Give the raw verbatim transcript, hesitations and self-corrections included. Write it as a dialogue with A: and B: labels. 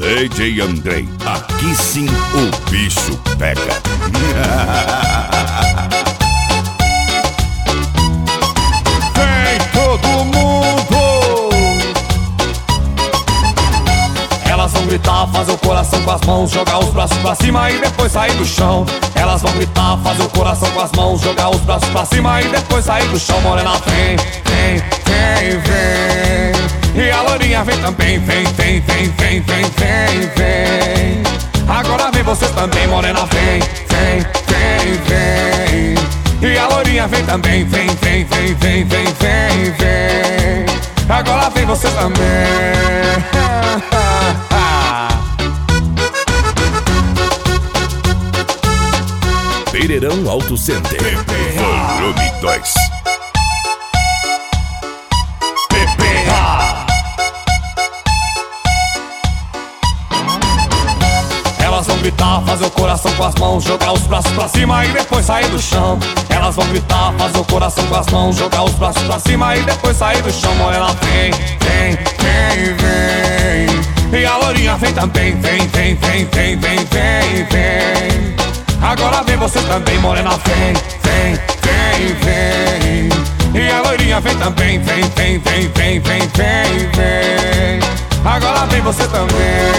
A: D J Andrei, aqui sim o bicho pega.
B: Vem todo mundo! Elas vão gritar, fazer o coração com as mãos, jogar os braços pra cima e depois sair do chão. Elas vão gritar, fazer o coração com as mãos, jogar os braços pra cima e depois sair do chão. Morena vem, vem, vem, vem. E a loirinha vem também, vem, vem, vem, vem, vem, vem, vem. Agora vem vocês também, morena vem, vem, vem, vem. E a loirinha vem também, vem, vem, vem, vem, vem, vem, vem. Agora vem vocês também.
A: Pereirão Auto Center, volume dois.
B: Elas vão gritar, fazer o coração com as mãos, jogar os braços pra cima e depois sair do chão. Elas vão gritar, fazer o coração com as mãos, jogar os braços pra cima e depois sair do chão. Morena vem, vem, vem, vem. E a loirinha vem também, vem, vem, vem, vem, vem, vem, vem. Agora vem você também, morena vem, vem, vem, vem. E a loirinha vem também, vem, vem, vem, vem, vem, vem, vem. Agora vem você também.